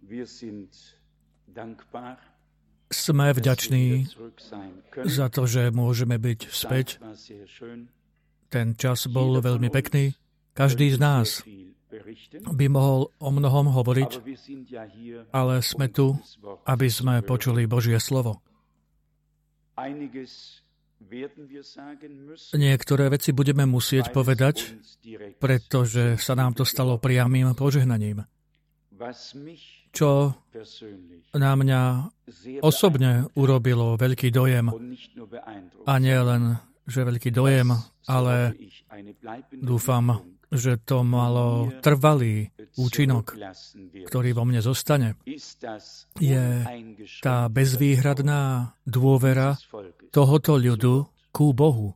Sme vďační za to, že môžeme byť späť. Ten čas bol veľmi pekný. Každý z nás by mohol o mnohom hovoriť, ale sme tu, aby sme počuli Božie slovo. Niektoré veci budeme musieť povedať, pretože sa nám to stalo priamym požehnaním. Čo na mňa osobne urobilo veľký dojem, a nie len, že veľký dojem, ale dúfam, že to malo trvalý účinok, ktorý vo mne zostane, je tá bezvýhradná dôvera tohoto ľudu ku Bohu.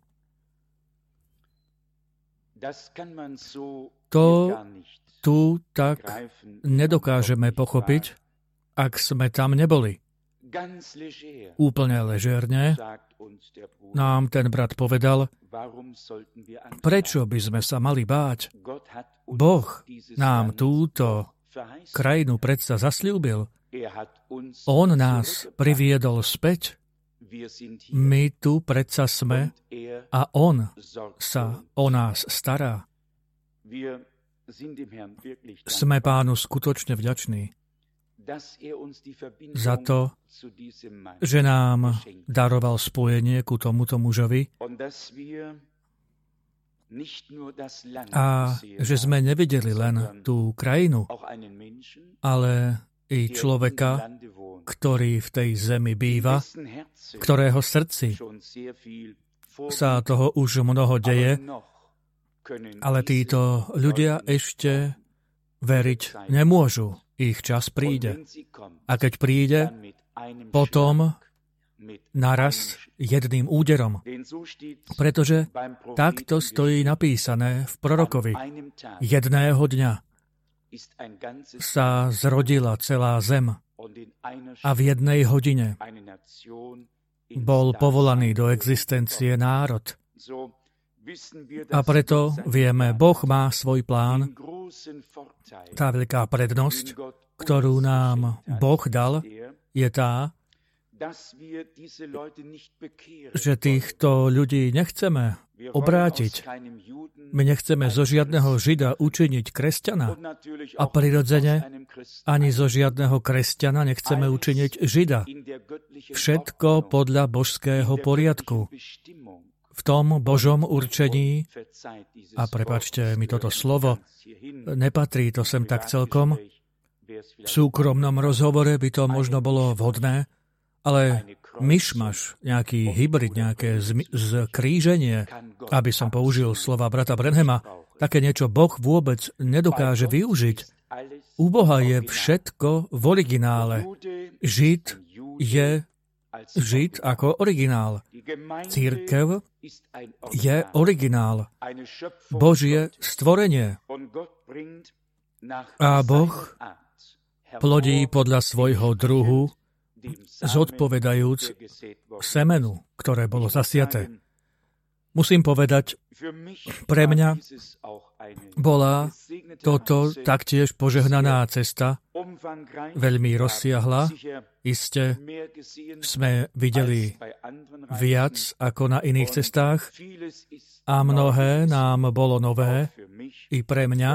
To tu tak nedokážeme pochopiť, ak sme tam neboli. Úplne ležérne nám ten brat povedal, prečo by sme sa mali báť? Boh nám túto krajinu predsa zasľúbil. On nás priviedol späť. My tu predsa sme a on sa o nás stará. Sme Pánu skutočne vďační za to, že nám daroval spojenie ku tomuto mužovi a že sme nevideli len tú krajinu, ale i človeka, ktorý v tej zemi býva, v ktorého srdci sa toho už mnoho deje, ale títo ľudia ešte veriť nemôžu. Ich čas príde. A keď príde, potom naraz jedným úderom. Pretože takto stojí napísané v prorokovi. Jedného dňa sa zrodila celá zem a v jednej hodine bol povolaný do existencie národ. A preto vieme, Boh má svoj plán. Tá veľká prednosť, ktorú nám Boh dal, je tá, že týchto ľudí nechceme obrátiť. My nechceme zo žiadneho Žida učiniť kresťana a prirodzene ani zo žiadneho kresťana nechceme učiniť Žida. Všetko podľa božského poriadku. V tom Božom určení, a prepáčte mi toto slovo, nepatrí to sem tak celkom, v súkromnom rozhovore by to možno bolo vhodné, ale myšmaš, nejaký hybrid, nejaké zkríženie, aby som použil slova brata Branhama, také niečo Boh vôbec nedokáže využiť. U Boha je všetko v originále. Žid je Žid ako originál. Cirkev je originál. Božie stvorenie. A Boh plodí podľa svojho druhu, zodpovedajúc semenu, ktoré bolo zasiaté. Musím povedať, pre mňa bola toto taktiež požehnaná cesta, veľmi rozsiahla. Iste sme videli viac ako na iných cestách a mnohé nám bolo nové i pre mňa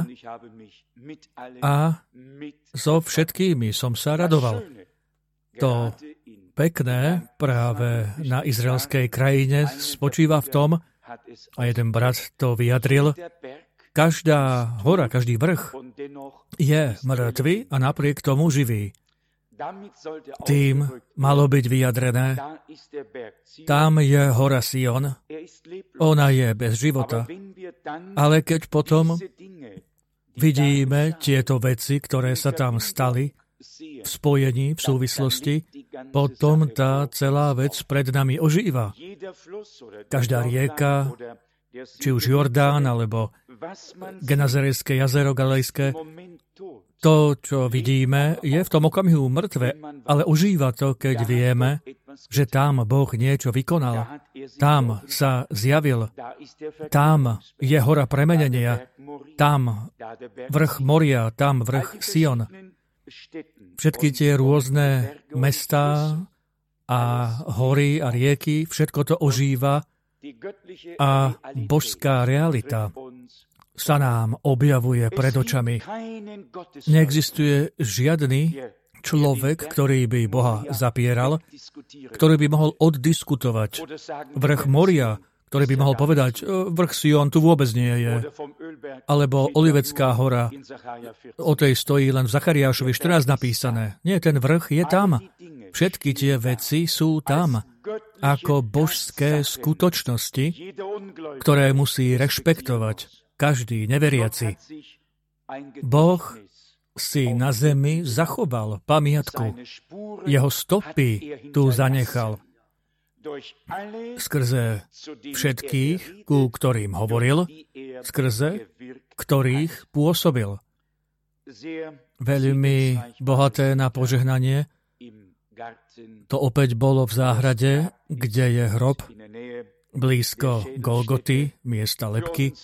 a so všetkými som sa radoval. To pekné práve na izraelskej krajine spočíva v tom, a jeden brat to vyjadril, každá hora, každý vrch je mŕtvy a napriek tomu živý. Tým malo byť vyjadrené, tam je hora Sion, ona je bez života. Ale keď potom vidíme tieto veci, ktoré sa tam stali, v spojení, v súvislosti, potom tá celá vec pred nami ožíva. Každá rieka, či už Jordán, alebo Genazarejské jazero Galilejské, to, čo vidíme, je v tom okamihu mŕtve, ale ožíva to, keď vieme, že tam Boh niečo vykonal. Tam sa zjavil. Tam je hora premenenia. Tam vrch Moria, tam vrch Sion. Všetky tie rôzne mestá a hory a rieky, všetko to ožíva a božská realita sa nám objavuje pred očami. Neexistuje žiadny človek, ktorý by Boha zapieral, ktorý by mohol oddiskutovať vrch Moria, ktorý by mohol povedať, vrch Sion tu vôbec nie je, alebo Olivecká hora, o tej stojí len v Zachariášovi 14 napísané. Nie, ten vrch je tam. Všetky tie veci sú tam ako božské skutočnosti, ktoré musí rešpektovať každý neveriaci. Boh si na zemi zachoval pamiatku. Jeho stopy tu zanechal. Skrze všetkých, ku ktorým hovoril, skrze ktorých pôsobil. Veľmi bohaté na požehnanie. To opäť bolo v záhrade, kde je hrob, blízko Golgoty, miesta lebky.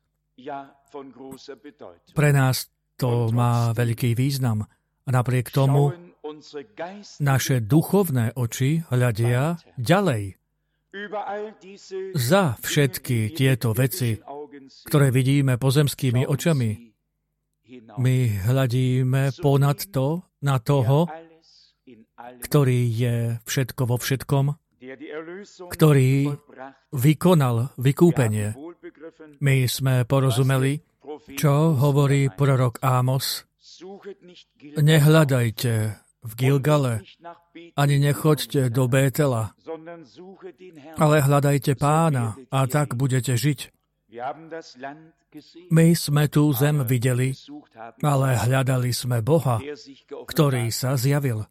Pre nás to má veľký význam. A napriek tomu naše duchovné oči hľadia ďalej. Za všetky tieto veci, ktoré vidíme pozemskými očami, my hľadíme ponad to na toho, ktorý je všetko vo všetkom, ktorý vykonal vykúpenie. My sme porozumeli, čo hovorí prorok Ámos. Nehľadajte v Gilgale, ani nechoďte do Bétela, ale hľadajte Pána a tak budete žiť. My sme tú zem videli, ale hľadali sme Boha, ktorý sa zjavil.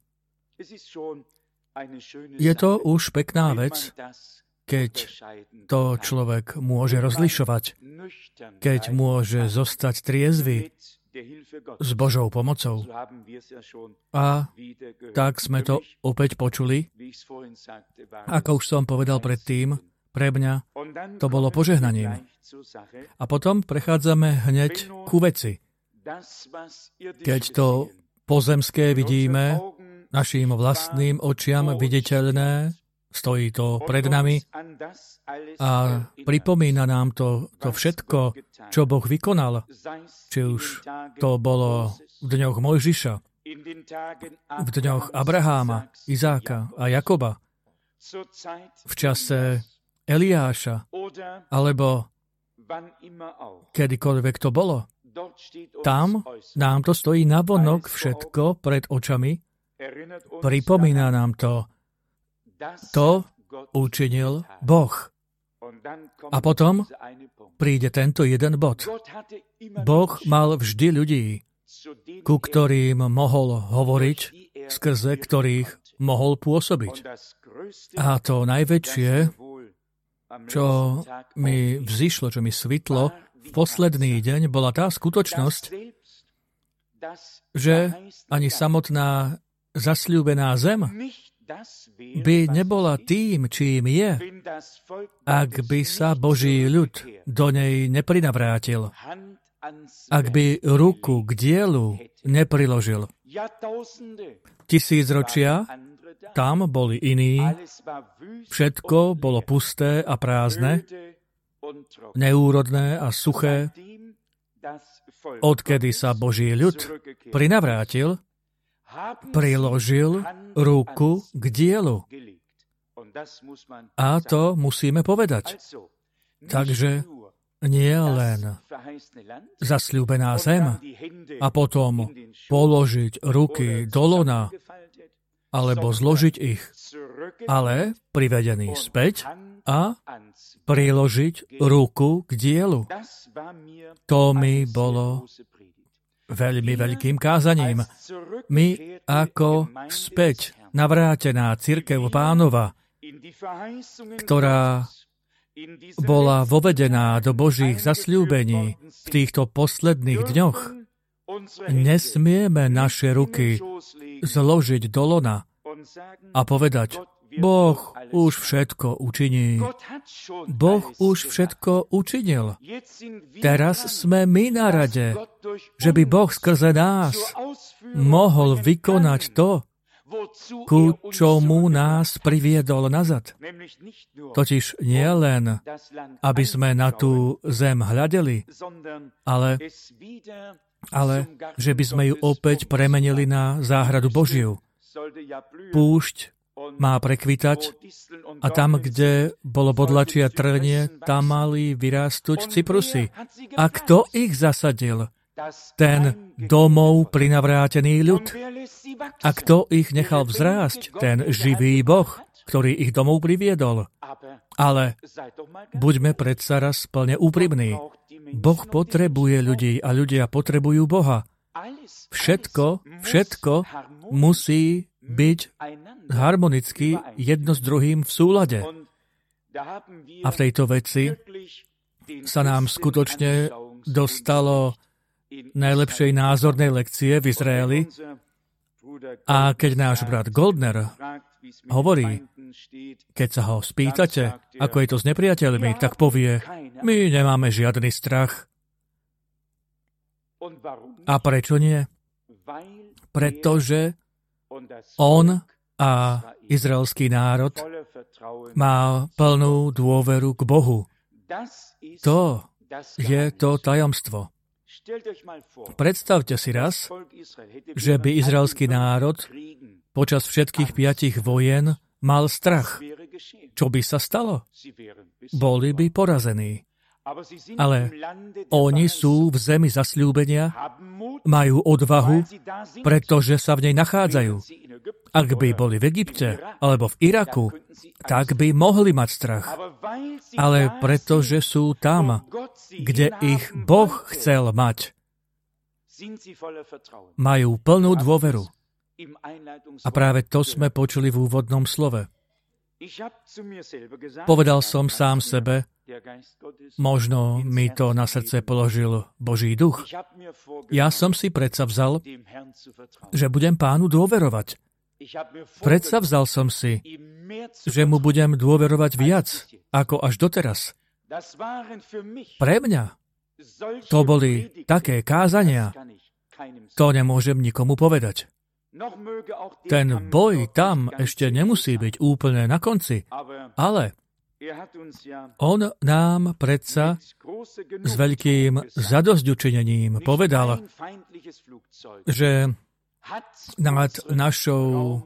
Je to už pekná vec, keď to človek môže rozlišovať, keď môže zostať triezvy s Božou pomocou. A tak sme to opäť počuli. Ako už som povedal predtým, pre mňa to bolo požehnaním. A potom prechádzame hneď ku veci. Keď to pozemské vidíme, našim vlastným očiam viditeľné, stojí to pred nami a pripomína nám to všetko, čo Boh vykonal. Či už to bolo v dňoch Mojžiša, v dňoch Abraháma, Izáka a Jakoba, v čase Eliáša, alebo kedykoľvek to bolo. Tam nám to stojí navonok všetko pred očami, pripomína nám to učinil Boh. A potom príde tento jeden bod. Boh mal vždy ľudí, ku ktorým mohol hovoriť, skrze ktorých mohol pôsobiť. A to najväčšie, čo mi vzišlo, čo mi svitlo v posledný deň, bola tá skutočnosť, že ani samotná zasľúbená zem by nebola tým, čím je, ak by sa Boží ľud do nej neprinavrátil, ak by ruku k dielu nepriložil. Tisícročia tam boli iní, všetko bolo pusté a prázdne, neúrodné a suché. Odkedy sa Boží ľud prinavrátil, priložil ruku k dielu. A to musíme povedať. Takže nie len zasľúbená zem a potom položiť ruky do lona alebo zložiť ich, ale privedený späť a priložiť ruku k dielu. To mi bolo veľmi veľkým kázaním. My ako späť navrátená cirkev Pánova, ktorá bola vovedená do Božích zasľúbení v týchto posledných dňoch, nesmieme naše ruky zložiť do lona a povedať, Boh už všetko učiní. Boh už všetko učinil. Teraz sme my na rade, že by Boh skrze nás mohol vykonať to, ku čomu nás priviedol nazad. Totiž nie len, aby sme na tú zem hľadeli, ale že by sme ju opäť premenili na záhradu Božiu. Púšť má prekvitať a tam, kde bolo bodlačie a trnie, tam mali vyrástuť cyprusy. A kto ich zasadil? Ten domov prinavrátený ľud. A kto ich nechal vzrásť? Ten živý Boh, ktorý ich domov priviedol. Ale buďme predsa raz plne úprimní. Boh potrebuje ľudí a ľudia potrebujú Boha. Všetko musí byť harmonicky jedno s druhým v súlade. A v tejto veci sa nám skutočne dostalo najlepšej názornej lekcie v Izraeli. A keď náš brat Goldner hovorí, keď sa ho spýtate, ako je to s nepriateľmi, tak povie, my nemáme žiadny strach. A prečo nie? Pretože on a izraelský národ má plnú dôveru k Bohu. To je to tajomstvo. Predstavte si raz, že by izraelský národ počas všetkých 5 vojen mal strach. Čo by sa stalo? Boli by porazení. Ale oni sú v zemi zasľúbenia, majú odvahu, pretože sa v nej nachádzajú. Ak by boli v Egypte alebo v Iraku, tak by mohli mať strach. Ale pretože sú tam, kde ich Boh chcel mať, majú plnú dôveru. A práve to sme počuli v úvodnom slove. Povedal som sám sebe, možno mi to na srdce položil Boží duch. Ja som si predsavzal, že budem Pánu dôverovať. Predsavzal som si, že mu budem dôverovať viac, ako až doteraz. Pre mňa to boli také kázania, to nemôžem nikomu povedať. Ten boj tam ešte nemusí byť úplne na konci, ale on nám predsa s veľkým zadosťučinením povedal, že nad našou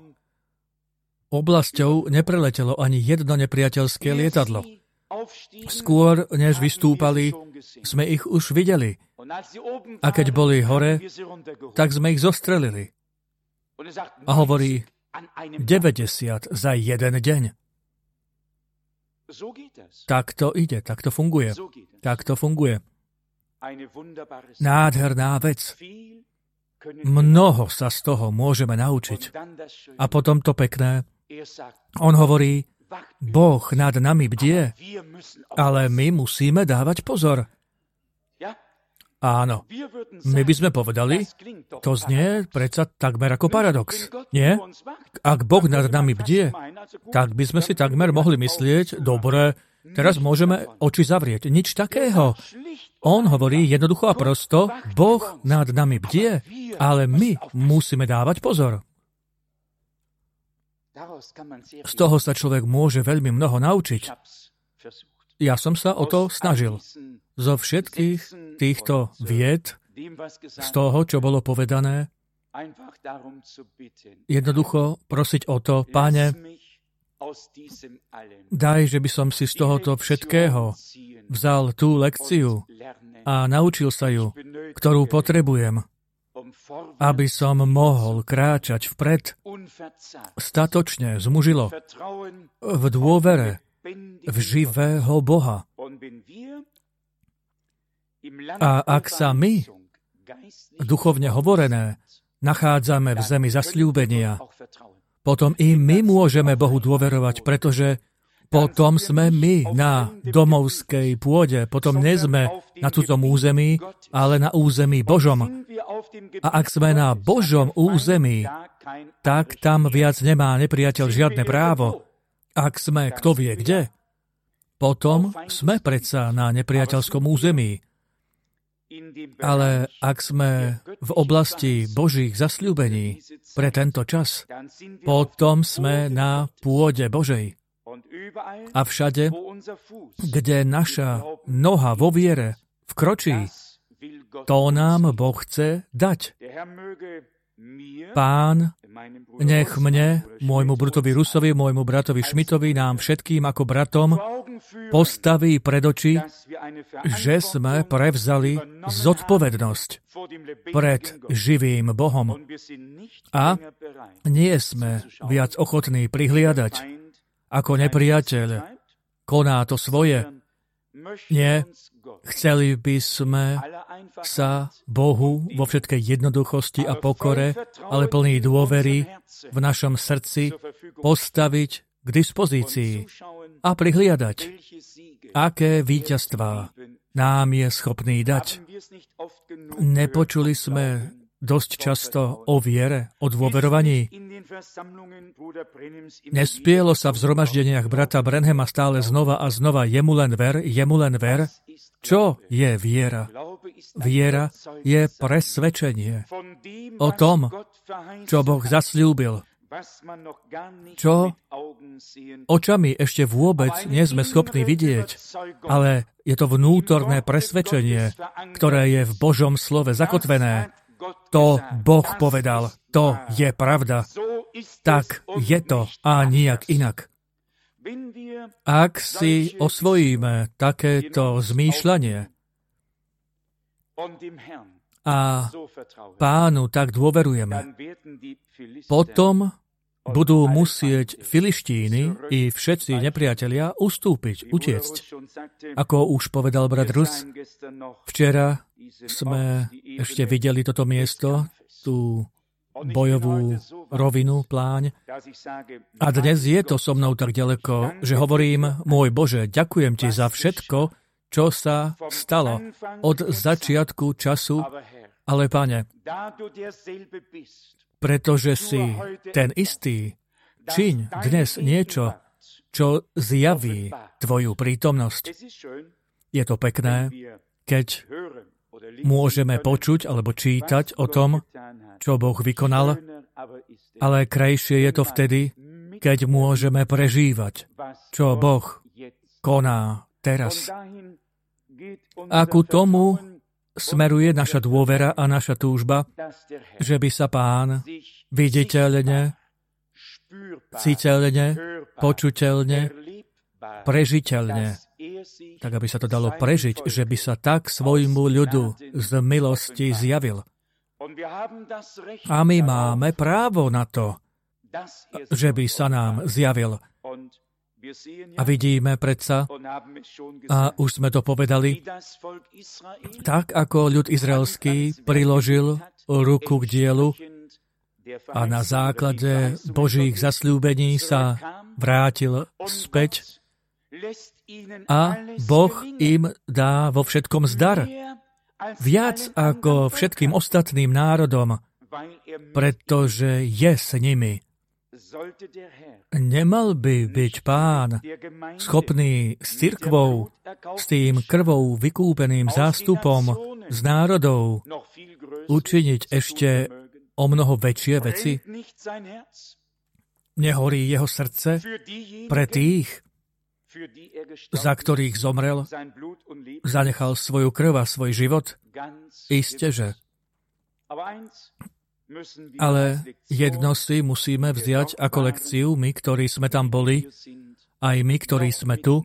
oblasťou nepreletelo ani jedno nepriateľské lietadlo. Skôr, než vystúpali, sme ich už videli. A keď boli hore, tak sme ich zostrelili. A hovorí, 90 za jeden deň. Tak to ide, tak to funguje. Tak to funguje. Nádherná vec. Mnoho sa z toho môžeme naučiť. A potom to pekné. On hovorí, Boh nad nami bdie, ale my musíme dávať pozor. Áno, my by sme povedali, to znie predsa takmer ako paradox, nie? Ak Boh nad nami bdie, tak by sme si takmer mohli myslieť, dobre, teraz môžeme oči zavrieť. Nič takého. On hovorí jednoducho a prosto, Boh nad nami bdie, ale my musíme dávať pozor. Z toho sa človek môže veľmi mnoho naučiť. Ja som sa o to snažil. Zo všetkých týchto vied, z toho, čo bolo povedané, jednoducho prosiť o to, Páne, daj, že by som si z tohoto všetkého vzal tú lekciu a naučil sa ju, ktorú potrebujem, aby som mohol kráčať vpred, statočne, zmužilo, v dôvere, v živého Boha. A ak sa my, duchovne hovorené, nachádzame v zemi zasľúbenia, potom i my môžeme Bohu dôverovať, pretože potom sme my na domovskej pôde, potom nie sme na tutom území, ale na území Božom. A ak sme na Božom území, tak tam viac nemá nepriateľ žiadne právo. Ak sme kto vie kde, potom sme predsa na nepriateľskom území. Ale ak sme v oblasti Božích zasľúbení pre tento čas, potom sme na pôde Božej. A všade, kde naša noha vo viere vkročí, to nám Boh chce dať. Pán, nech mne, môjmu brutovi Rusovi, môjmu bratovi Šmitovi, nám všetkým ako bratom postaví pred oči, že sme prevzali zodpovednosť pred živým Bohom a nie sme viac ochotní prihliadať, ako nepriateľ koná to svoje. Nie, chceli by sme sa Bohu vo všetkej jednoduchosti a pokore, ale plný dôvery v našom srdci postaviť k dispozícii a prihliadať, aké víťazstvá nám je schopný dať. Nepočuli sme dosť často o viere, o dôverovaní. Nespielo sa v zhromaždeniach brata Branhama stále znova a znova jemu len ver. Čo je viera? Viera je presvedčenie o tom, čo Boh zasľúbil, čo očami ešte vôbec nie sme schopní vidieť, ale je to vnútorné presvedčenie, ktoré je v Božom slove zakotvené. To Boh povedal, to je pravda. Tak je to a nijak inak. Ak si osvojíme takéto zmýšľanie a Pánu tak dôverujeme, potom budú musieť Filištíny i všetci nepriatelia ustúpiť, utiecť. Ako už povedal brat Rus, včera sme ešte videli toto miesto, tú bojovú rovinu, pláň. A dnes je to so mnou tak ďaleko, že hovorím, môj Bože, ďakujem Ti za všetko, čo sa stalo od začiatku času, ale Pane, pretože si ten istý, čiň dnes niečo, čo zjaví Tvoju prítomnosť. Je to pekné, keď môžeme počuť alebo čítať o tom, čo Boh vykonal, ale krajšie je to vtedy, keď môžeme prežívať, čo Boh koná teraz. A ku tomu smeruje naša dôvera a naša túžba, že by sa Pán viditeľne, citeľne, počuteľne, prežiteľne, tak aby sa to dalo prežiť, že by sa tak svojmu ľudu z milosti zjavil. A my máme právo na to, že by sa nám zjavil. A vidíme predsa, a už sme to povedali, tak ako ľud izraelský priložil ruku k dielu a na základe Božích zasľúbení sa vrátil späť a Boh im dá vo všetkom zdar. Viac ako všetkým ostatným národom, pretože je s nimi. Nemal by byť Pán schopný s cirkvou, s tým krvou vykúpeným zástupom z národov učiniť ešte o mnoho väčšie veci? Nehorí jeho srdce pre tých, za ktorých zomrel, zanechal svoju krv a svoj život? Isteže. Ale jedno si musíme vziať ako lekciu, my, ktorí sme tam boli, aj my, ktorí sme tu.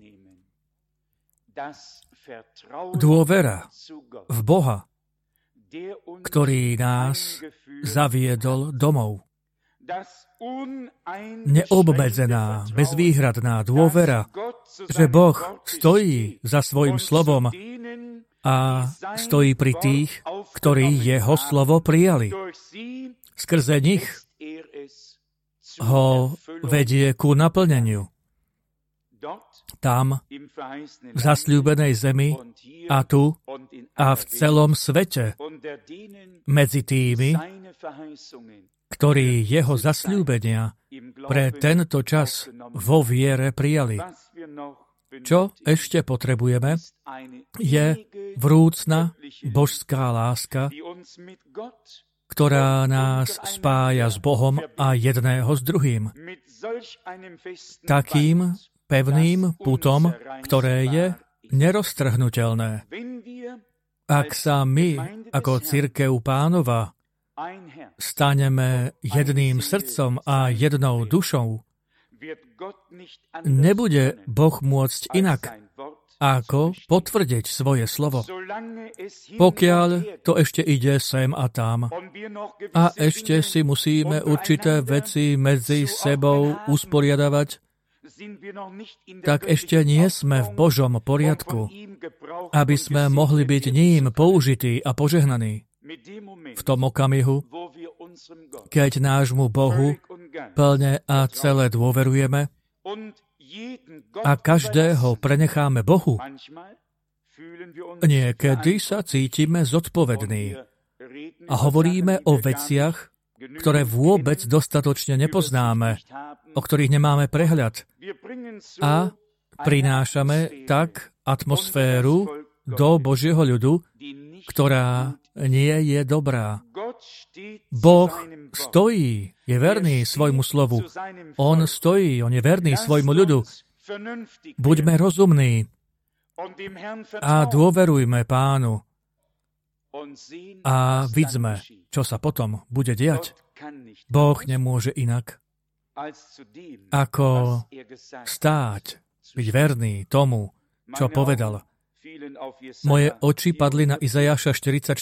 Dôvera v Boha, ktorý nás zaviedol domov. Neobmedzená, bezvýhradná dôvera, že Boh stojí za svojim slovom a stojí pri tých, ktorí jeho slovo prijali. Skrze nich ho vedie ku naplneniu. Tam, v zasľúbenej zemi a tu a v celom svete, medzi tými, ktorí jeho zasľúbenia pre tento čas vo viere prijali. Čo ešte potrebujeme, je vrúcna božská láska, ktorá nás spája s Bohom a jedného s druhým. Takým pevným putom, ktoré je neroztrhnuteľné. Ak sa my, ako cirkev Pánova, staneme jedným srdcom a jednou dušou, nebude Boh môcť inak, ako potvrdiť svoje slovo. Pokiaľ to ešte ide sem a tam a ešte si musíme určité veci medzi sebou usporiadavať, tak ešte nie sme v Božom poriadku, aby sme mohli byť ním použití a požehnaní. V tom okamihu, keď nášmu Bohu plne a celé dôverujeme a každého prenecháme Bohu, niekedy sa cítime zodpovední a hovoríme o veciach, ktoré vôbec dostatočne nepoznáme, o ktorých nemáme prehľad. A prinášame tak atmosféru do Božieho ľudu, ktorá nie je dobrá. Boh stojí, je verný svojmu slovu. On stojí, on je verný svojmu ľudu. Buďme rozumní a dôverujme Pánu a vidzme, čo sa potom bude diať. Boh nemôže inak, ako stáť, byť verný tomu, čo povedal. Moje oči padli na Izajaša 44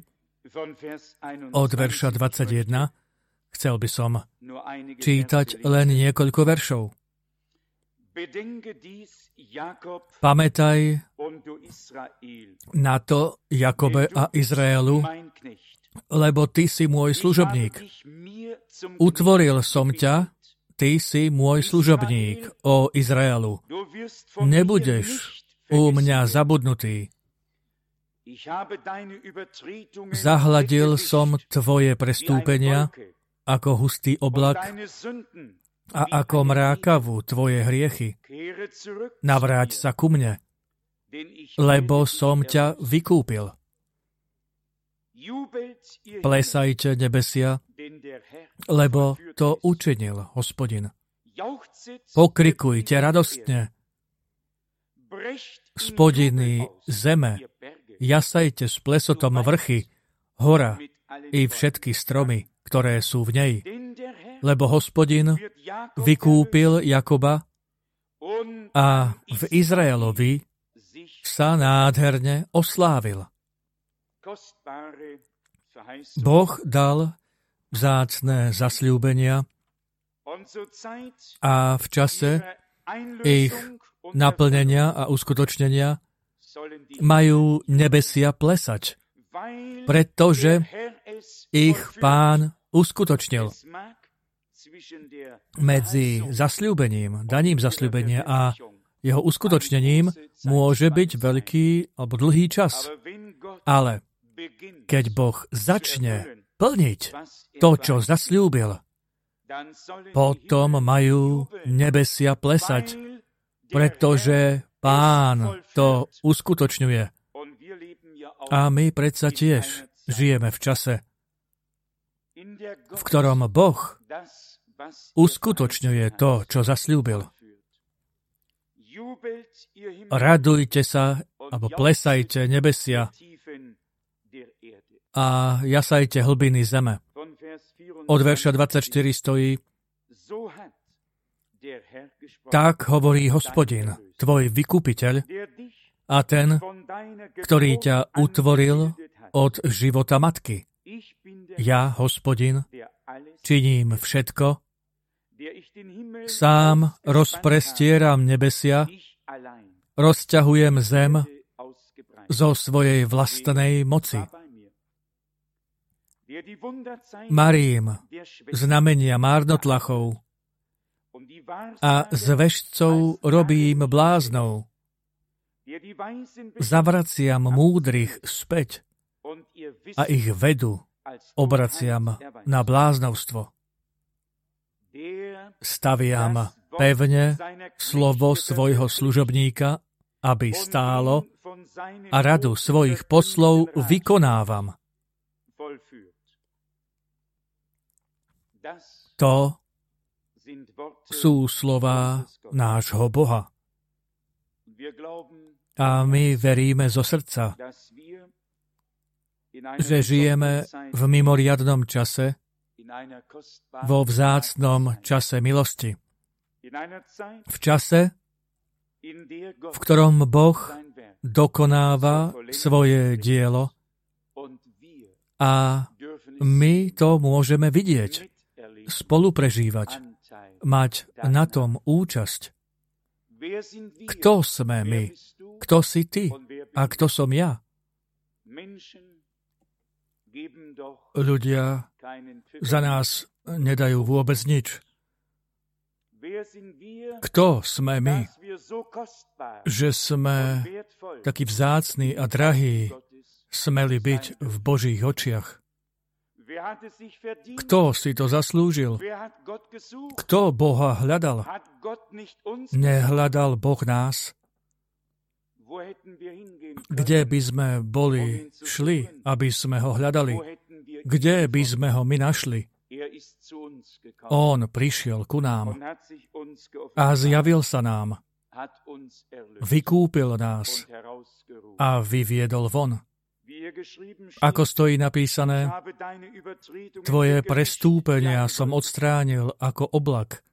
od verša 21. Chcel by som čítať len niekoľko veršov. Pamätaj na to, Jakobe a Izraelu, lebo ty si môj služobník. Utvoril som ťa, ty si môj služobník, ó Izraelu. Nebudeš u mňa zabudnutý. Zahladil som tvoje prestúpenia ako hustý oblak a ako mrákavu tvoje hriechy. Navráť sa ku mne, lebo som ťa vykúpil. Plesajte nebesia, lebo to učinil Hospodin. Pokrikujte radostne, spodiny zeme, jasajte s plesotom vrchy, hora i všetky stromy, ktoré sú v nej. Lebo Hospodin vykúpil Jakoba a v Izraelovi sa nádherne oslávil. Boh dal vzácne zasľúbenia a v čase ich naplnenia a uskutočnenia majú nebesia plesať, pretože ich Pán uskutočnil. Medzi zasľúbením, daním zasľúbenia a jeho uskutočnením môže byť veľký alebo dlhý čas. Ale keď Boh začne plniť to, čo zasľúbil, potom majú nebesia plesať, pretože Pán to uskutočňuje. A my predsa tiež žijeme v čase, v ktorom Boh uskutočňuje to, čo zasľúbil. Radujte sa, alebo plesajte nebesia a jasajte hlbiny zeme. Od verša 24 stojí: Tak hovorí Hospodin, tvoj vykupiteľ a ten, ktorý ťa utvoril od života matky. Ja, Hospodin, činím všetko, sám rozprestieram nebesia, rozťahujem zem zo svojej vlastnej moci. Marím znamenia márnotlachov a z vešcov robím bláznov. Zavraciam múdrych späť a ich vedu obraciam na bláznovstvo. Staviam pevne slovo svojho služobníka, aby stálo, a radu svojich poslov vykonávam. To sú slová nášho Boha. A my veríme zo srdca, že žijeme v mimoriadnom čase, vo vzácnom čase milosti. V čase, v ktorom Boh dokonáva svoje dielo a my to môžeme vidieť, spoluprežívať, mať na tom účasť. Kto sme my? Kto si ty? A kto som ja? Ľudia za nás nedajú vôbec nič. Kto sme my, že sme takí vzácni a drahí, smeli byť v Božích očiach? Kto si to zaslúžil? Kto Boha hľadal? Nehľadal Boh nás? Kde by sme šli, aby sme ho hľadali? Kde by sme ho my našli? On prišiel ku nám a zjavil sa nám. Vykúpil nás a vyviedol von. Ako stojí napísané, tvoje prestúpenia som odstránil ako oblak.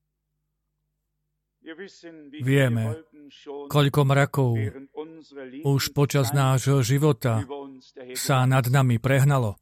Vieme, koľko mrakov už počas nášho života sa nad nami prehnalo.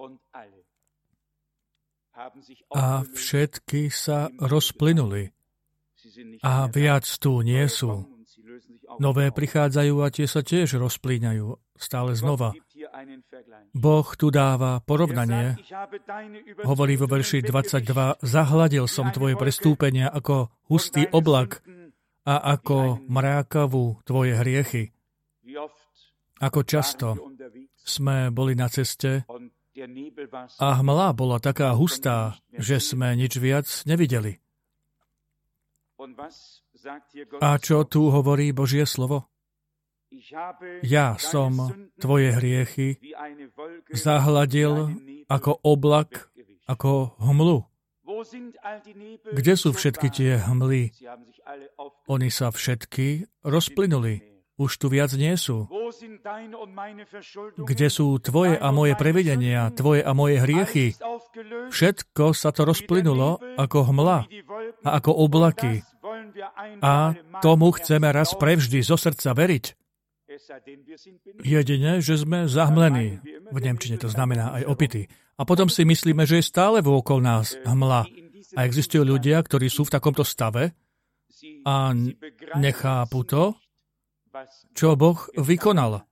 A všetky sa rozplynuli. A viac tu nie sú. Nové prichádzajú a tie sa tiež rozplíňajú stále znova. Boh tu dáva porovnanie. Hovorí vo verši 22, zahladil som tvoje prestúpenia ako hustý oblak a ako mrákavu tvoje hriechy. Ako často sme boli na ceste a hmla bola taká hustá, že sme nič viac nevideli. A čo tu hovorí Božie slovo? Ja som tvoje hriechy zahladil ako oblak, ako hmlu. Kde sú všetky tie hmly? Oni sa všetky rozplynuli. Už tu viac nie sú. Kde sú tvoje a moje previdenia, tvoje a moje hriechy? Všetko sa to rozplynulo ako hmla a ako oblaky. A tomu chceme raz prevždy zo srdca veriť. Jedine, že sme zahmlení. V nemčine to znamená aj opití. A potom si myslíme, že je stále vôkol nás hmla. A existujú ľudia, ktorí sú v takomto stave a nechápu to, čo Boh vykonal.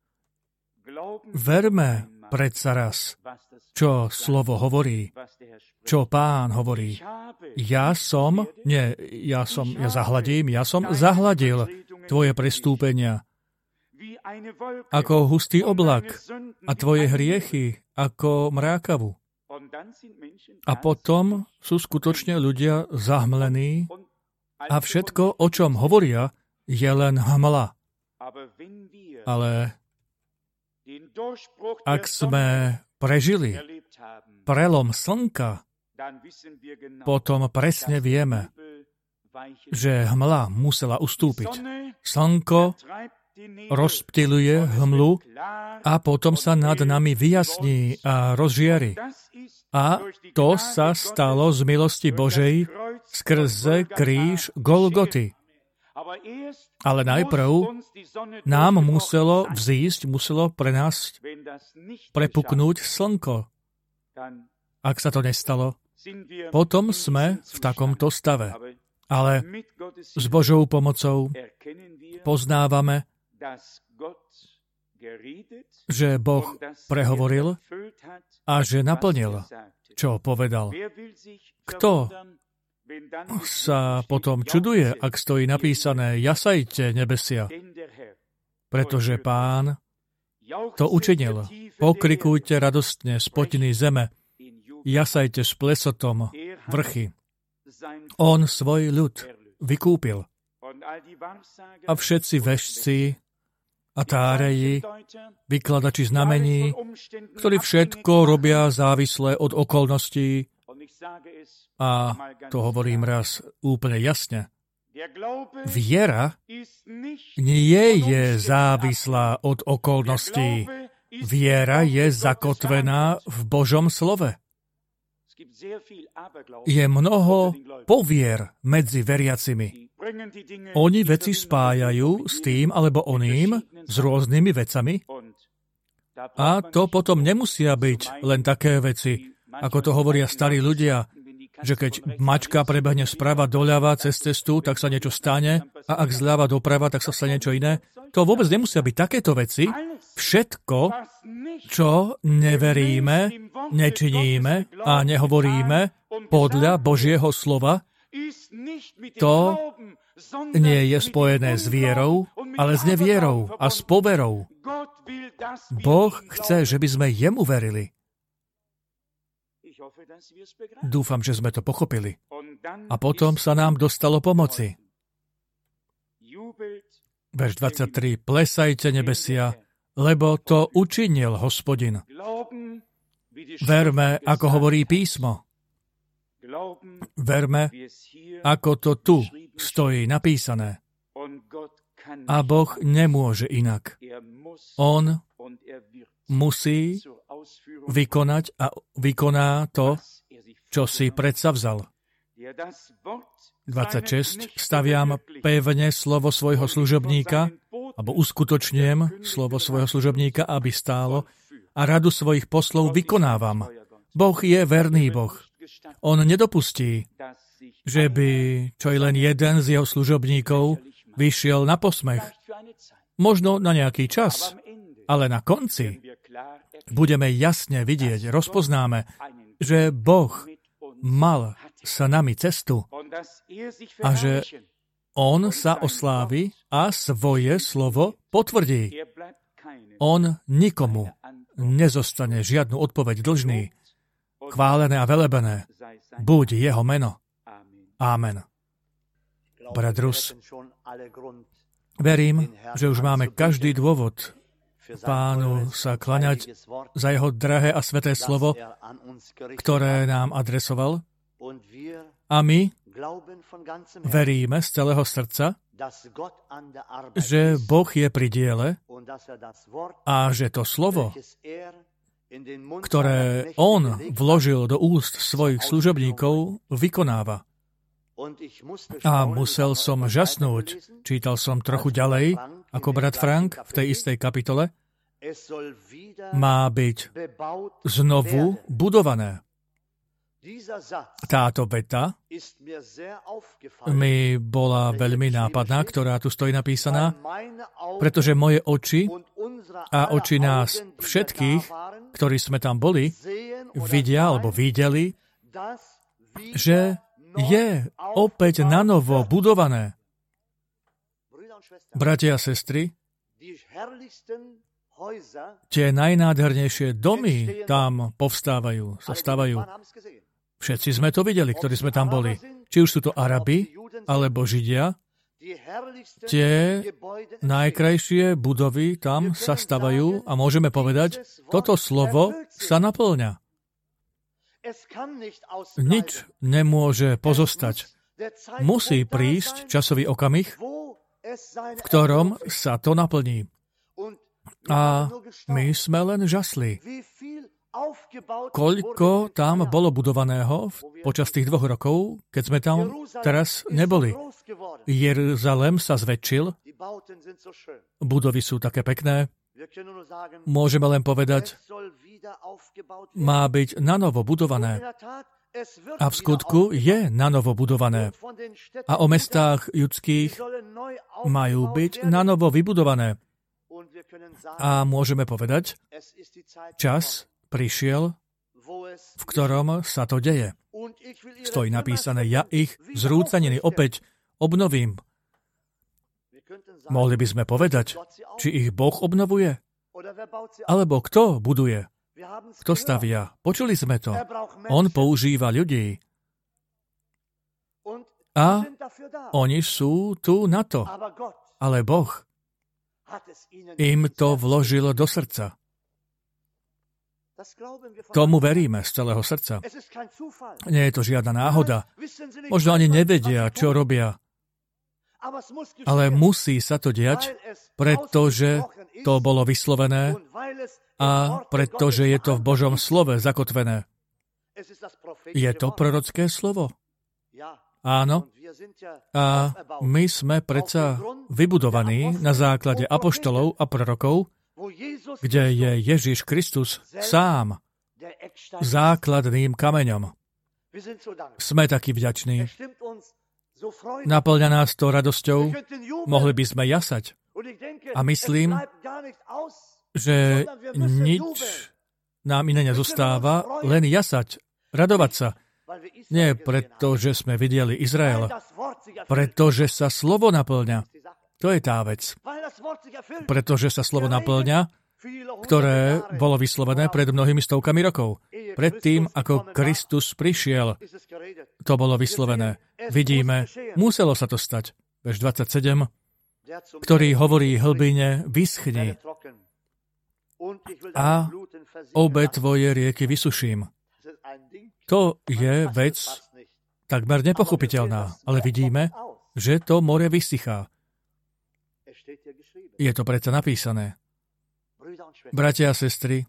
Verme predsa raz, čo slovo hovorí, čo Pán hovorí. Ja som zahladil tvoje prestúpenia ako hustý oblak a tvoje hriechy ako mrákavu. A potom sú skutočne ľudia zahmlení a všetko, o čom hovoria, je len hmla. Ale ak sme prežili prelom slnka, potom presne vieme, že hmla musela ustúpiť. Slnko rozptyluje hmlu a potom sa nad nami vyjasní a rozžiari. A to sa stalo z milosti Božej skrze kríž Golgoty. Ale najprv nám muselo pre nás prepuknúť slnko. Ak sa to nestalo, potom sme v takomto stave. Ale s Božou pomocou poznávame, že Boh prehovoril a že naplnil, čo povedal. Kto sa potom čuduje, ak stojí napísané jasajte nebesia, pretože Pán to učinil. Pokrikujte radostne z potiny zeme, jasajte s plesotom vrchy. On svoj ľud vykúpil. A všetci vešci a táreji, vykladači znamení, ktorí všetko robia závislé od okolností, a to hovorím raz úplne jasne, viera nie je závislá od okolností. Viera je zakotvená v Božom slove. Je mnoho povier medzi veriacimi. Oni veci spájajú s tým alebo oným, s rôznymi vecami. A to potom nemusia byť len také veci, ako to hovoria starí ľudia, že keď mačka prebehne sprava doľava cez cestu, tak sa niečo stane, a ak zľava doprava, tak sa stane niečo iné. To vôbec nemusia byť takéto veci. Všetko, čo neveríme, nečiníme a nehovoríme podľa Božieho slova, to nie je spojené s vierou, ale s nevierou a s poverou. Boh chce, že by sme jemu verili. Dúfam, že sme to pochopili. A potom sa nám dostalo pomoci. Verš 23. Plesajte nebesia, lebo to učinil Hospodin. Verme, ako hovorí písmo. Verme, ako to tu stojí napísané. A Boh nemôže inak. On musí vykonať a vykoná to, čo si predsavzal. 26. Staviam pevne slovo svojho služobníka, alebo uskutočňujem slovo svojho služobníka, aby stálo, a radu svojich poslov vykonávam. Boh je verný Boh. On nedopustí, že by čo i len jeden z jeho služobníkov vyšiel na posmech. Možno na nejaký čas, ale na konci budeme jasne vidieť, rozpoznáme, že Boh mal sa nami cestu a že on sa oslávi a svoje slovo potvrdí. On nikomu nezostane žiadnu odpoveď dlžný. Chválené a velebené buď jeho meno. Amen. Brat Rus, verím, že už máme každý dôvod Pánu sa klaňať za jeho drahé a sveté slovo, ktoré nám adresoval. A my veríme z celého srdca, že Boh je pri diele a že to slovo, ktoré on vložil do úst svojich služobníkov, vykonáva. A musel som žasnúť. Čítal som trochu ďalej, ako brat Frank v tej istej kapitole. Má byť znovu budované. Táto veta mi bola veľmi nápadná, ktorá tu stojí napísaná, pretože moje oči a oči nás všetkých, ktorí sme tam boli, vidia alebo videli, že je opäť nanovo budované. Bratia a sestry, tie najnádhernejšie domy tam povstávajú, sa stavajú. Všetci sme to videli, ktorí sme tam boli. Či už sú to Arabi, alebo Židia, tie najkrajšie budovy tam sa stavajú a môžeme povedať, toto slovo sa naplňa. Nič nemôže pozostať. Musí prísť časový okamih, v ktorom sa to naplní. A my sme len žasli. Koľko tam bolo budovaného počas tých 2 rokov, keď sme tam teraz neboli. Jeruzalém sa zväčšil, budovy sú také pekné. Môžeme len povedať, má byť nanovo budované. A v skutku je nanovo budované. A o mestách judských majú byť nanovo vybudované. A môžeme povedať, čas prišiel, v ktorom sa to deje. Stojí napísané, ja ich zrúcaniny opäť obnovím. Mohli by sme povedať, či ich Boh obnovuje, Alebo kto buduje? Kto stavia? Počuli sme to. On používa ľudí. A oni sú tu na to. Ale Boh im to vložilo do srdca. Tomu veríme z celého srdca. Nie je to žiadna náhoda. Možno ani nevedia, čo robia. Ale musí sa to diať, pretože to bolo vyslovené a pretože je to v Božom slove zakotvené. Je to prorocké slovo? Áno. A my sme predsa vybudovaní na základe apoštolov a prorokov, kde je Ježiš Kristus sám základným kameňom. Sme takí vďační. Naplňa nás to radosťou. Mohli by sme jasať. A myslím, že nič nám iné nezostáva, len jasať, radovať sa. Nie preto, že sme videli Izrael, pretože sa slovo naplňa. To je tá vec. Pretože sa slovo naplňa, ktoré bolo vyslovené pred mnohými stovkami rokov. Predtým, ako Kristus prišiel, to bolo vyslovené. Vidíme, muselo sa to stať. Verš 27, ktorý hovorí hlbine, vyschni a obe tvoje rieky vysuším. To je vec takmer nepochopiteľná, ale vidíme, že to more vysychá. Je to predsa napísané. Bratia a sestry,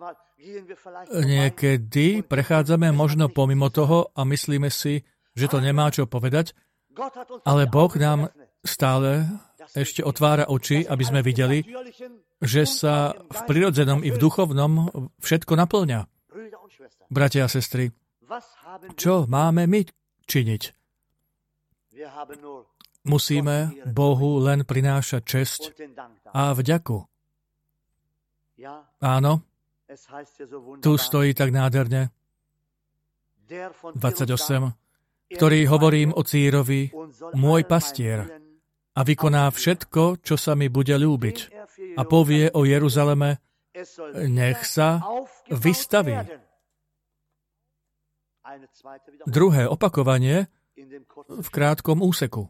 niekedy prechádzame možno pomimo toho a myslíme si, že to nemá čo povedať, ale Boh nám stále ešte otvára oči, aby sme videli, že sa v prirodzenom i v duchovnom všetko naplňa. Bratia a sestry, čo máme my činiť? Musíme Bohu len prinášať česť a vďaku. Áno, tu stojí tak nádherne 28, ktorý hovorím o Círovi, môj pastier, a vykoná všetko, čo sa mi bude ľúbiť. A povie o Jeruzaleme, nech sa vystaví. Druhé opakovanie v krátkom úseku.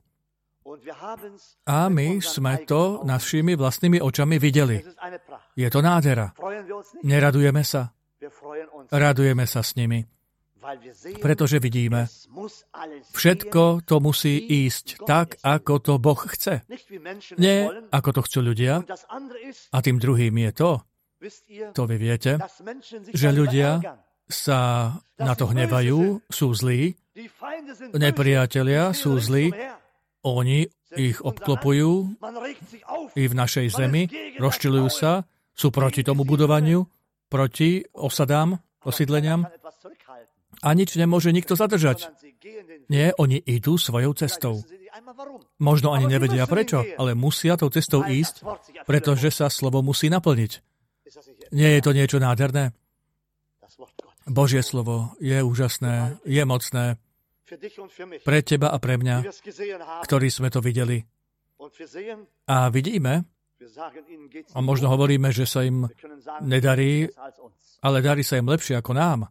A my sme to našimi vlastnými očami videli. Je to nádhera. Neradujeme sa. Radujeme sa s nimi. Pretože vidíme, všetko to musí ísť tak, ako to Boh chce. Nie, ako to chcú ľudia. A tým druhým je to vy viete, že ľudia sa na to hnevajú, sú zlí, nepriatelia sú zlí, oni ich obklopujú i v našej zemi, rozčľujú sa, sú proti tomu budovaniu, proti osadám, osídleniam a nič nemôže nikto zadržať. Nie, oni idú svojou cestou. Možno ani nevedia prečo, ale musia tou cestou ísť, pretože sa slovo musí naplniť. Nie je to niečo nádherné? Božie slovo je úžasné, je mocné pre teba a pre mňa, ktorí sme to videli. A vidíme, a možno hovoríme, že sa im nedarí, ale darí sa im lepšie ako nám.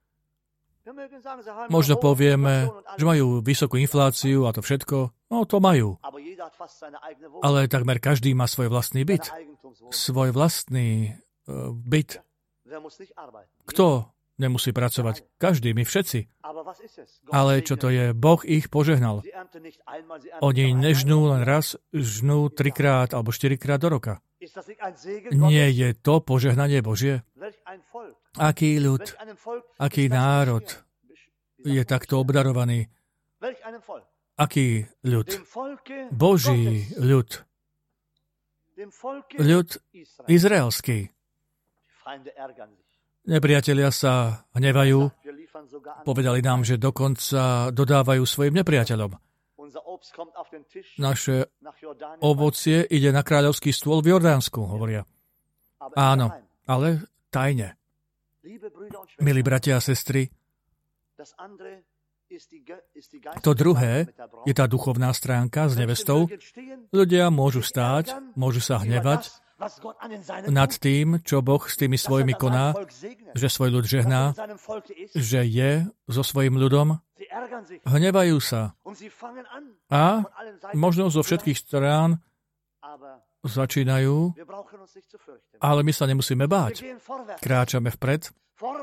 Možno povieme, že majú vysokú infláciu a to všetko. No, to majú. Ale takmer každý má svoj vlastný byt. Svoj vlastný byt. Kto nemusí pracovať? Každý, my všetci. Ale čo to je? Boh ich požehnal. Oni nežnú len raz, žnú 3-krát alebo 4-krát do roka. Nie je to požehnanie Božie? Aký ľud, aký národ je takto obdarovaný? Aký ľud? Boží ľud. Ľud izraelský. Nepriatelia sa hnevajú. Povedali nám, že dokonca dodávajú svojim nepriateľom. Naše ovocie ide na kráľovský stôl v Jordánsku, hovoria. Áno, ale tajne. Milí bratia a sestry, to druhé je tá duchovná stránka s nevestou. Ľudia môžu stáť, môžu sa hnevať, nad tým, čo Boh s tými svojimi koná, že svoj ľud žehná, že je so svojím ľudom, hnevajú sa a možno zo všetkých strán začínajú, ale my sa nemusíme báť. Kráčame vpred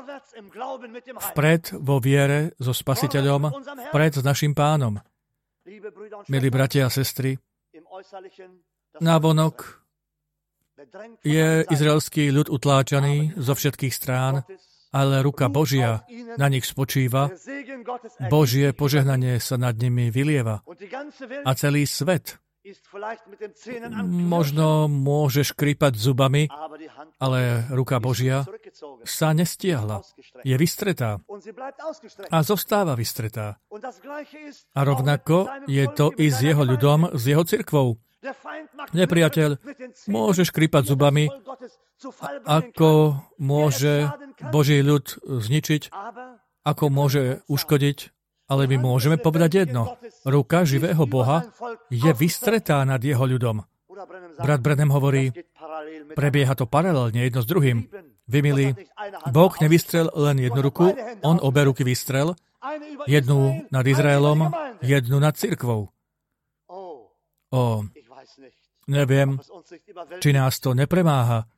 vo viere so Spasiteľom, vpred s našim Pánom. Milí bratia a sestry, navonok je izraelský ľud utláčaný zo všetkých strán, ale ruka Božia na nich spočíva, Božie požehnanie sa nad nimi vylieva a celý svet možno môže škripať zubami, ale ruka Božia sa nestiahla. Je vystretá a zostáva vystretá. A rovnako je to i s jeho ľudom, s jeho cirkvou. Nepriateľ môže škripať zubami, ako môže Boží ľud zničiť, ako môže uškodiť, ale my môžeme povedať jedno. Ruka živého Boha je vystretá nad jeho ľudom. Brat Branham hovorí, prebieha to paralelne jedno s druhým. Vy, milí, Boh nevystrel len jednu ruku, on obe ruky vystrel, jednu nad Izraelom, jednu nad cirkvou. Neviem, či nás to nepremáha,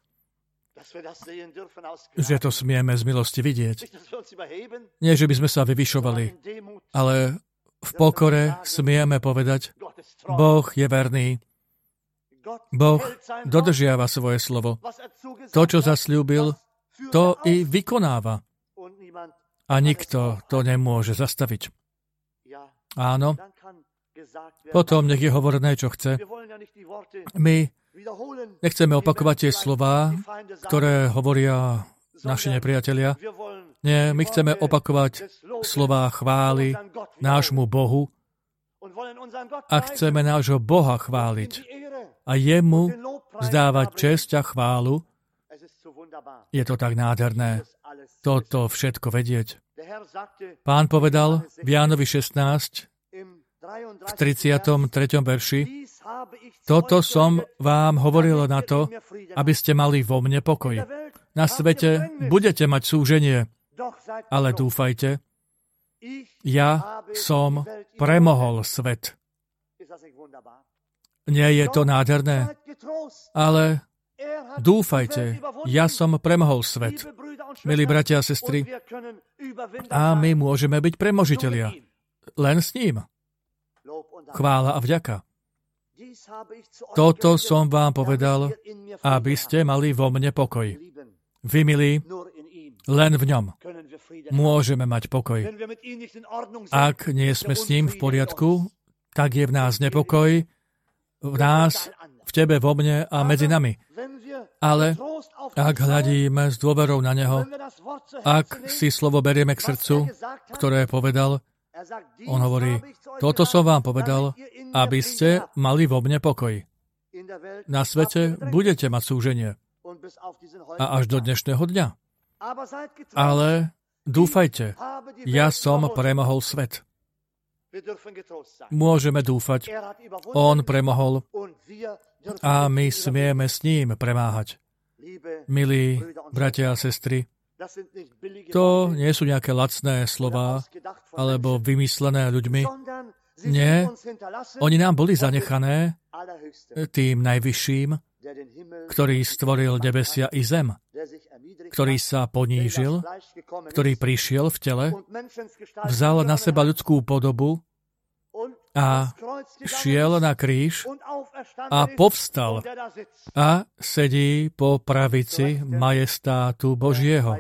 že to smieme z milosti vidieť. Nie, že by sme sa vyvyšovali, ale v pokore smieme povedať, Boh je verný. Boh dodržiava svoje slovo. To, čo zasľúbil, to i vykonáva. A nikto to nemôže zastaviť. Áno. Potom nech je hovorené, čo chce. My nechceme opakovať tie slová, ktoré hovoria naši nepriatelia. Nie, my chceme opakovať slová chvály nášmu Bohu a chceme nášho Boha chváliť a jemu zdávať česť a chválu. Je to tak nádherné, toto všetko vedieť. Pán povedal v Jánovi 16, v 33. verši, toto som vám hovoril na to, aby ste mali vo mne pokoj. Na svete budete mať súženie, ale dúfajte, ja som premohol svet. Nie je to nádherné, ale dúfajte, ja som premohol svet. Milí bratia a sestry, a my môžeme byť premožitelia. Len s ním. Chvála a vďaka. Toto som vám povedal, aby ste mali vo mne pokoj. Vy, milí, len v ňom môžeme mať pokoj. Ak nie sme s ním v poriadku, tak je v nás nepokoj, v nás, v tebe, vo mne a medzi nami. Ale ak hľadíme s dôverou na neho, ak si slovo berieme k srdcu, ktoré povedal, on hovorí, toto som vám povedal, aby ste mali vo mne pokoj. Na svete budete mať súženie. A až do dnešného dňa. Ale dúfajte, ja som premohol svet. Môžeme dúfať. On premohol a my smieme s ním premáhať. Milí bratia a sestry, to nie sú nejaké lacné slová alebo vymyslené ľuďmi. Nie, oni nám boli zanechané tým najvyšším, ktorý stvoril nebesia i zem, ktorý sa ponížil, ktorý prišiel v tele, vzal na seba ľudskú podobu a šiel na kríž a povstal a sedí po pravici majestátu Božieho.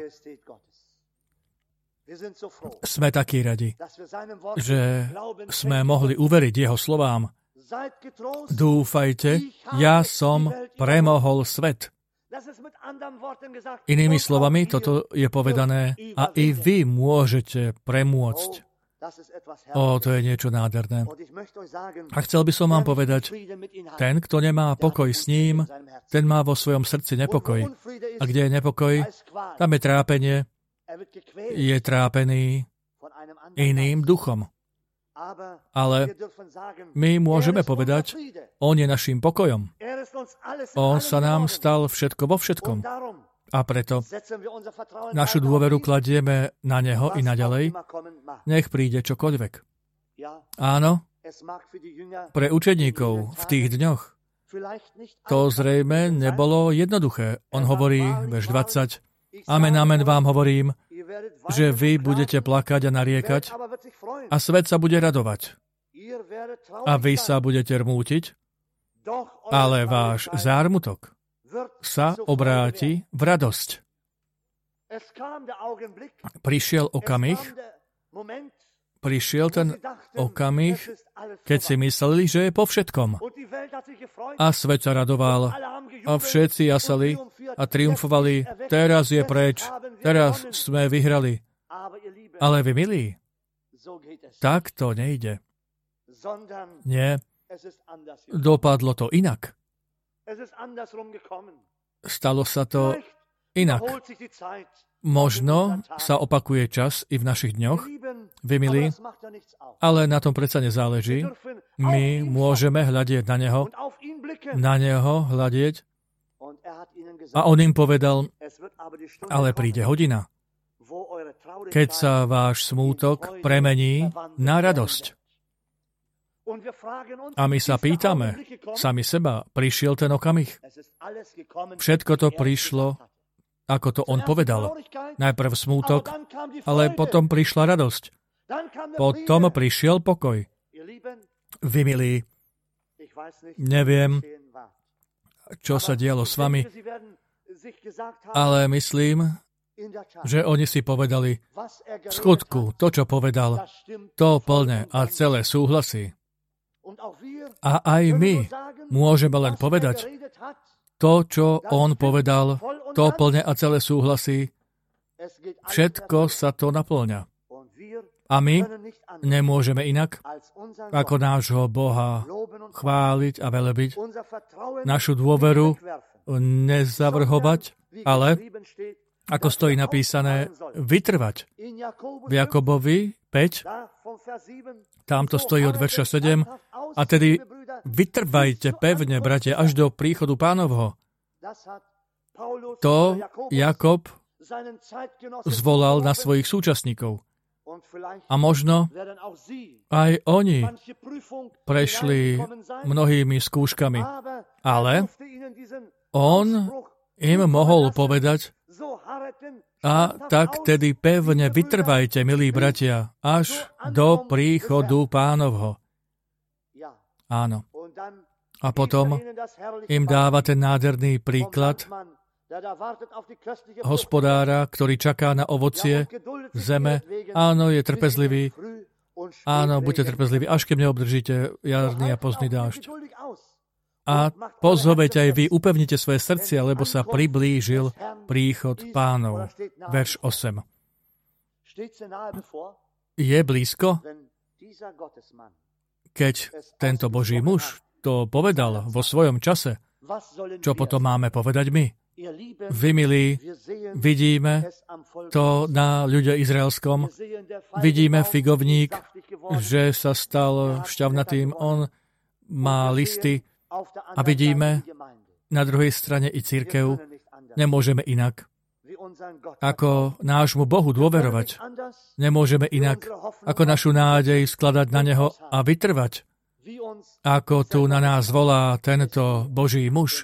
Sme takí radi, že sme mohli uveriť jeho slovám. Dúfajte, ja som premohol svet. Inými slovami, toto je povedané a i vy môžete premôcť. To je niečo nádherné. A chcel by som vám povedať, ten, kto nemá pokoj s ním, ten má vo svojom srdci nepokoj. A kde je nepokoj, tam je trápenie, je trápený iným duchom. Ale my môžeme povedať, on je naším pokojom. On sa nám stal všetko vo všetkom. A preto našu dôveru kladieme na neho i naďalej, nech príde čokoľvek. Áno, pre učeníkov v tých dňoch to zrejme nebolo jednoduché. On hovorí, verš 20, amen, amen vám hovorím, že vy budete plakať a nariekať a svet sa bude radovať. A vy sa budete rmútiť, ale váš zármutok sa obráti v radosť. Prišiel ten okamih, keď si mysleli, že je po všetkom. A svet sa radoval a všetci jasali a triumfovali. Teraz je preč, teraz sme vyhrali. Ale vy, milí, tak to nejde. Nie, dopadlo to inak. Stalo sa to inak. Možno sa opakuje čas i v našich dňoch, vy, milí, ale na tom predsa nezáleží. My môžeme hľadieť na neho hľadieť a on im povedal, ale príde hodina, keď sa váš smútok premení na radosť. A my sa pýtame sami seba, prišiel ten okamih? Všetko to prišlo, ako to on povedal. Najprv smútok, ale potom prišla radosť. Potom prišiel pokoj. Vy, milí, neviem, čo sa dialo s vami, ale myslím, že oni si povedali, v skutku, to, čo povedal, to plne a celé súhlasí. A aj my môžeme len povedať, to, čo on povedal, to plne a celé súhlasí, všetko sa to naplňa. A my nemôžeme inak, ako nášho Boha chváliť a velebiť, našu dôveru nezavrhovať, ale, ako stojí napísané, vytrvať. V Jakobovi 5, tam to stojí od verša 7, a tedy vytrvajte pevne, bratia, až do príchodu Pánovho. To Jakob zvolal na svojich súčasníkov. A možno aj oni prešli mnohými skúškami. Ale on im mohol povedať, a tak tedy pevne vytrvajte, milí bratia, až do príchodu Pánovho. Áno. A potom im dáva ten nádherný príklad hospodára, ktorý čaká na ovocie zeme. Áno, je trpezlivý. Áno, buďte trpezliví, až keď neobdržíte jarný a pozdný dážď. A pozhovejte aj vy, upevnite svoje srdcia, lebo sa priblížil príchod Pánov. Verš 8. Je blízko? Keď tento Boží muž to povedal vo svojom čase, čo potom máme povedať my? Vy, milí, vidíme to na ľuďa izraelskom, vidíme figovník, že sa stal šťavnatým, on má listy a vidíme na druhej strane i cirkev, nemôžeme inak, ako nášmu Bohu dôverovať. Nemôžeme inak, ako našu nádej skladať na Neho a vytrvať, ako tu na nás volá tento Boží muž.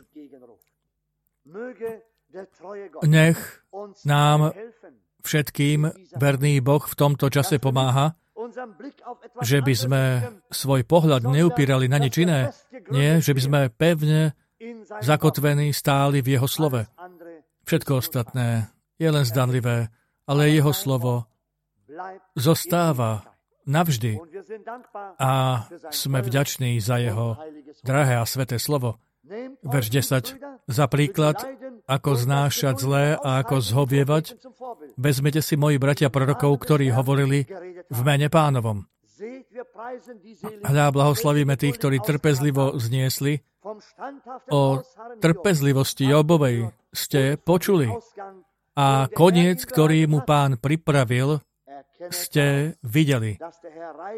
Nech nám všetkým verný Boh v tomto čase pomáha, že by sme svoj pohľad neupírali na nič iné, nie, že by sme pevne zakotvení stáli v jeho slove. Všetko ostatné je len zdanlivé, ale jeho slovo zostáva navždy a sme vďační za jeho drahé a sveté slovo. Verš 10. Za príklad, ako znášať zlé a ako zhovievať, vezmete si moji bratia prorokov, ktorí hovorili v mene Pánovom. Hľa, blahoslavíme tých, ktorí trpezlivo zniesli. O trpezlivosti Jobovej ste počuli. A koniec, ktorý mu Pán pripravil, ste videli.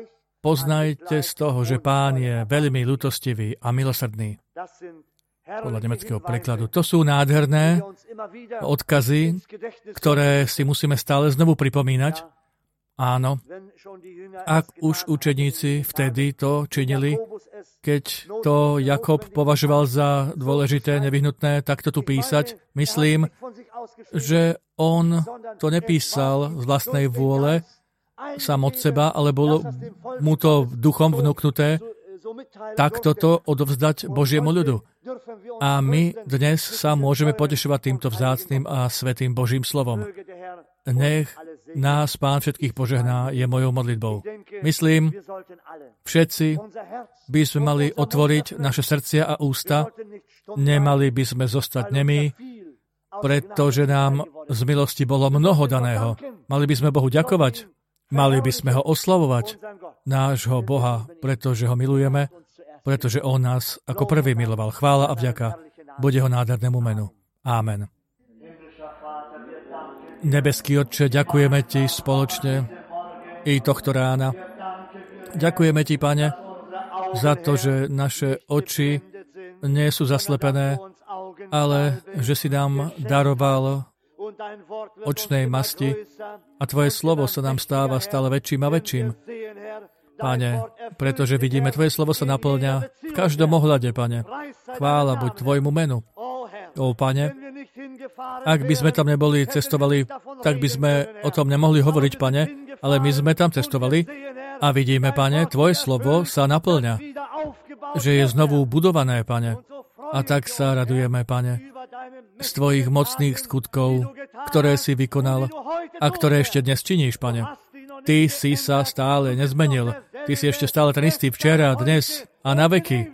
poznajte z toho, že Pán je veľmi ľútostivý a milosrdný. Podľa nemeckého prekladu. To sú nádherné odkazy, ktoré si musíme stále znovu pripomínať. Áno, ak už učeníci vtedy to činili, keď to Jakob považoval za dôležité, nevyhnutné, tak to tu písať, myslím, že on to nepísal z vlastnej vôle, sám od seba, ale bolo mu to duchom vnúknuté, tak toto odovzdať Božiemu ľudu. A my dnes sa môžeme potešovať týmto vzácnym a svätým Božím slovom. Nech nás Pán všetkých požehná, je mojou modlitbou. Myslím, všetci by sme mali otvoriť naše srdcia a ústa, nemali by sme zostať nemí, pretože nám z milosti bolo mnoho daného. Mali by sme Bohu ďakovať, mali by sme ho oslavovať, nášho Boha, pretože ho milujeme, pretože on nás ako prvý miloval. Chvála a vďaka bude ho nádhernému menu. Ámen. Nebeský Otče, ďakujeme Ti spoločne i tohto rána. Ďakujeme Ti, Pane, za to, že naše oči nie sú zaslepené, ale že si nám daroval očnej masti a Tvoje slovo sa nám stáva stále väčším a väčším. Pane, pretože vidíme, Tvoje slovo sa naplňa v každom ohľade, Pane. Chvála buď Tvojmu menu. Ó, Pane, ak by sme tam neboli cestovali, tak by sme o tom nemohli hovoriť, Pane, ale my sme tam cestovali a vidíme, Pane, Tvoje slovo sa naplňa, že je znovu budované, Pane. A tak sa radujeme, Pane, z Tvojich mocných skutkov, ktoré si vykonal a ktoré ešte dnes činíš, Pane. Ty si sa stále nezmenil. Ty si ešte stále ten istý včera, dnes a na veky.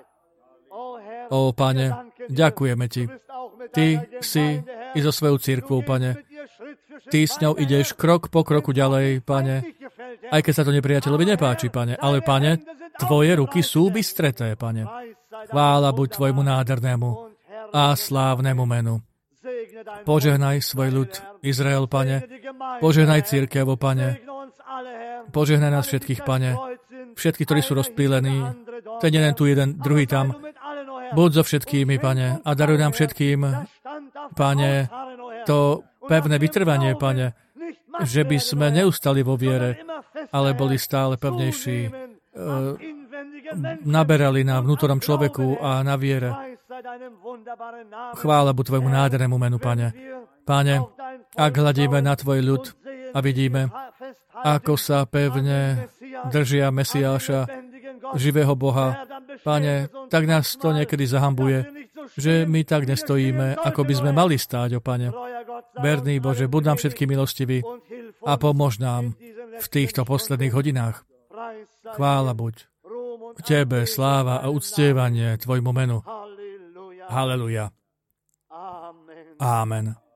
Ó, Pane, ďakujeme Ti. Ty si i so svojou cirkvou, Pane. Ty s ňou ideš krok po kroku ďalej, Pane. Aj keď sa to nepriateľovi nepáči, Pane. Ale, Pane, Tvoje ruky sú bystreté, Pane. Chvála buď Tvojmu nádhernému a slávnemu menu. Požehnaj svoj ľud Izrael, Pane. Požehnaj cirkev, Pane. Požehnaj nás všetkých, Pane. Všetky, ktorí sú rozptýlení. Ten jeden tu, jeden, druhý tam. Buď so všetkými, Pane. A daruj nám všetkým, Pane, to pevné vytrvanie, Pane. Že by sme neustali vo viere, ale boli stále pevnejší. Naberali na vnútornom človeku a na viere. Chvála buď Tvojmu nádhernému menu, Pane. Pane, ak hľadíme na Tvoj ľud a vidíme, ako sa pevne držia Mesiáša, živého Boha, Pane, tak nás to niekedy zahambuje, že my tak nestojíme, ako by sme mali stáť, o Pane. Verný Bože, buď nám všetky milostivý a pomôž nám v týchto posledných hodinách. Chvála buď Tebe, sláva a uctievanie Tvojmu menu. Haleluja. Amen.